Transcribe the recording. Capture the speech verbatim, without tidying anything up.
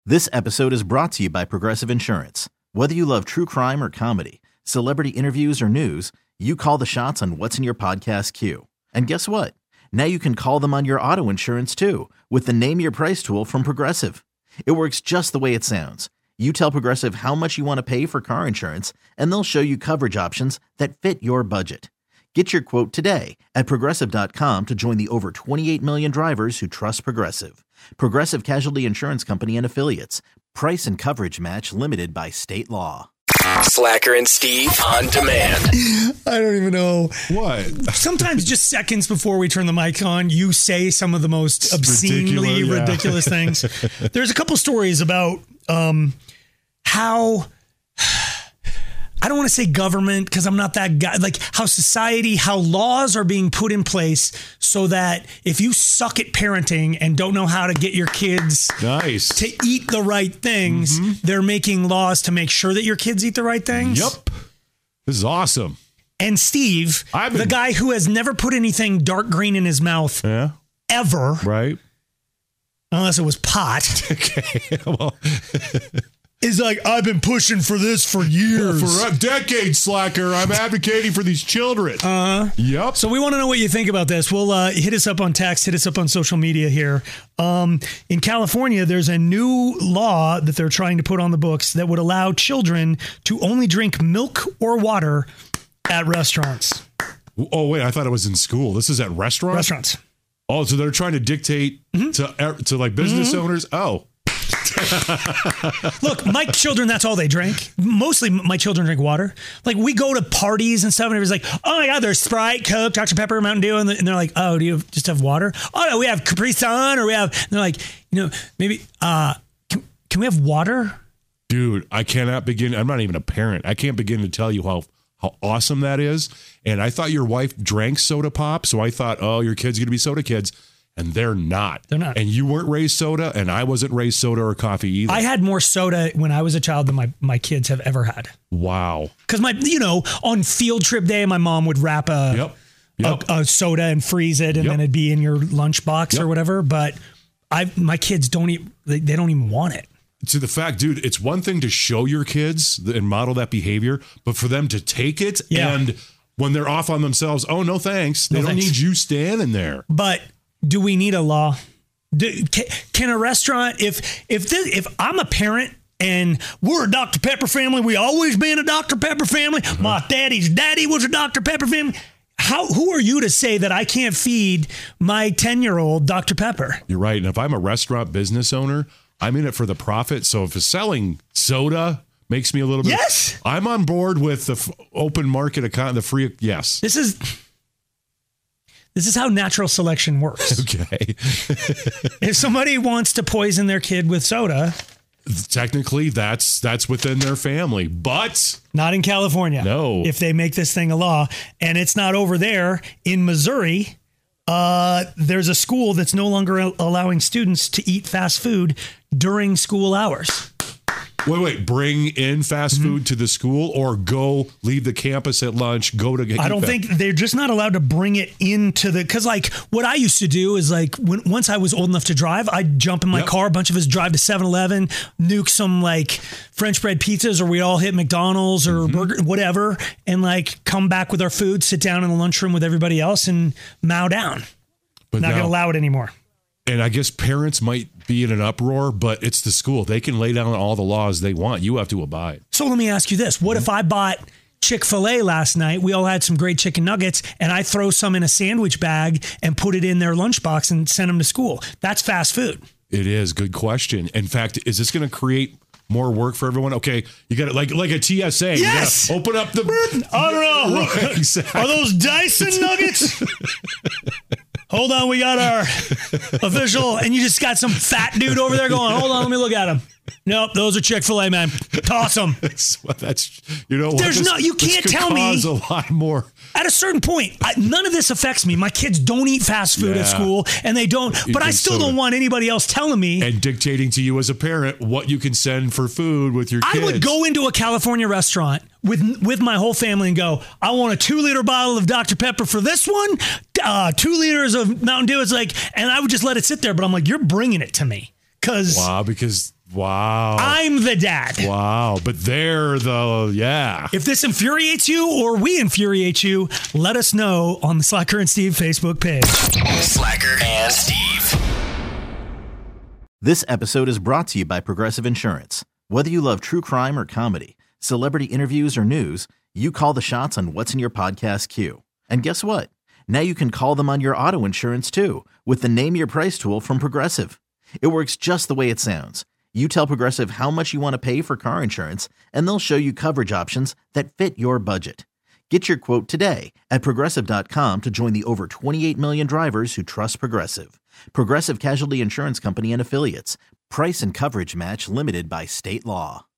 This episode is brought to you by Progressive Insurance. Whether you love true crime or comedy, celebrity interviews or news, you call the shots on what's in your podcast queue. And guess what? Now you can call them on your auto insurance too with the Name Your Price tool from Progressive. It works just the way it sounds. You tell Progressive how much you want to pay for car insurance, and they'll show you coverage options that fit your budget. Get your quote today at Progressive dot com to join the over twenty-eight million drivers who trust Progressive. Progressive Casualty Insurance Company and Affiliates. Price and coverage match limited by state law. Slacker and Steve on demand. I don't even know. What? Sometimes just seconds before we turn the mic on, you say some of the most obscenely ridiculous, yeah. ridiculous things. There's a couple stories about um, how... I don't want to say government because I'm not that guy, like how society, how laws are being put in place so that if you suck at parenting and don't know how to get your kids nice. to eat the right things, mm-hmm. they're making laws to make sure that your kids eat the right things. Yep. This is awesome. And Steve, been... the guy who has never put anything dark green in his mouth yeah. ever. Right. Unless it was pot. Okay. Well... is like, I've been pushing for this for years. For a decade, Slacker. I'm advocating for these children. Uh-huh. Yep. So we want to know what you think about this. Well, uh, hit us up on text, hit us up on social media here. Um, in California, there's a new law that they're trying to put on the books that would allow children to only drink milk or water at restaurants. Oh, wait, I thought it was in school. This is at restaurants? Restaurants. Oh, so they're trying to dictate mm-hmm. to, to like business mm-hmm. owners? Oh. Look, my children, that's all they drink. Mostly my children drink water. Like we go to parties and stuff and everybody's like, oh my God, there's Sprite, Coke, Doctor Pepper, Mountain Dew. And they're like, oh, do you just have water? Oh no, we have Capri Sun or we have, and they're like, you know, maybe, uh, can, can we have water? Dude, I cannot begin. I'm not even a parent. I can't begin to tell you how, how awesome that is. And I thought your wife drank soda pop. So I thought, oh, your kid's going to be soda kids. And they're not. They're not. And you weren't raised soda, and I wasn't raised soda or coffee either. I had more soda when I was a child than my, my kids have ever had. Wow. Because my, you know, on field trip day, my mom would wrap a, yep. Yep. a, a soda and freeze it, and yep. then it'd be in your lunchbox yep. or whatever. But I, my kids don't eat, they, they don't even want it. To the fact, dude, it's one thing to show your kids and model that behavior, but for them to take it yeah. and when they're off on themselves, oh, no thanks. They no don't thanks. need you standing there. But do we need a law? Do, can, can a restaurant, if if this, if I'm a parent and we're a Doctor Pepper family, we always been a Doctor Pepper family. Mm-hmm. My daddy's daddy was a Doctor Pepper family. How who are you to say that I can't feed my ten-year-old Doctor Pepper? You're right. And if I'm a restaurant business owner, I'm in it for the profit. So if it's selling soda makes me a little bit. Yes. I'm on board with the f- open market account, the free. Yes. This is. This is how natural selection works. Okay. If somebody wants to poison their kid with soda, technically that's that's within their family, but not in California. No. If they make this thing a law, and it's not over there in Missouri, uh, there's a school that's no longer allowing students to eat fast food during school hours. Wait, wait, bring in fast mm-hmm. food to the school or go leave the campus at lunch, go to get I don't that. think they're just not allowed to bring it into the, cause like what I used to do is like when, once I was old enough to drive, I'd jump in my yep. car, a bunch of us drive to seven eleven, nuke some like French bread pizzas, or we all hit McDonald's or mm-hmm. burger, whatever. And like come back with our food, sit down in the lunchroom with everybody else and mow down. But not going to allow it anymore. And I guess parents might be in an uproar, but it's the school. They can lay down all the laws they want. You have to abide. So let me ask you this. What mm-hmm. if I bought Chick-fil-A last night? We all had some great chicken nuggets, and I throw some in a sandwich bag and put it in their lunchbox and send them to school. That's fast food. It is. Good question. In fact, is this going to create more work for everyone? Okay, you got it like like a T S A. Yes. You open up the. I don't know. Right, exactly. Are those Dyson nuggets? Hold on, we got our official, and you just got some fat dude over there going, hold on, let me look at him. Nope, those are Chick-fil-A, man. Toss them. Well, that's, you know what? There's this, no, you can't tell me. Cause a lot more. At a certain point, I, none of this affects me. My kids don't eat fast food yeah. at school, and they don't, but I still don't want anybody else telling me. And dictating to you as a parent what you can send for food with your kids. I would go into a California restaurant with with my whole family and go, I want a two liter bottle of Doctor Pepper for this one, uh, two liters of Mountain Dew. It's like, and I would just let it sit there, but I'm like, you're bringing it to me. Cause wow, because Wow. I'm the dad. Wow. But they're the, yeah. If this infuriates you or we infuriate you, let us know on the Slacker and Steve Facebook page. Slacker and Steve. This episode is brought to you by Progressive Insurance. Whether you love true crime or comedy, celebrity interviews or news, you call the shots on what's in your podcast queue. And guess what? Now you can call them on your auto insurance too with the Name Your Price tool from Progressive. It works just the way it sounds. You tell Progressive how much you want to pay for car insurance, and they'll show you coverage options that fit your budget. Get your quote today at Progressive dot com to join the over twenty-eight million drivers who trust Progressive. Progressive Casualty Insurance Company and Affiliates. Price and coverage match limited by state law.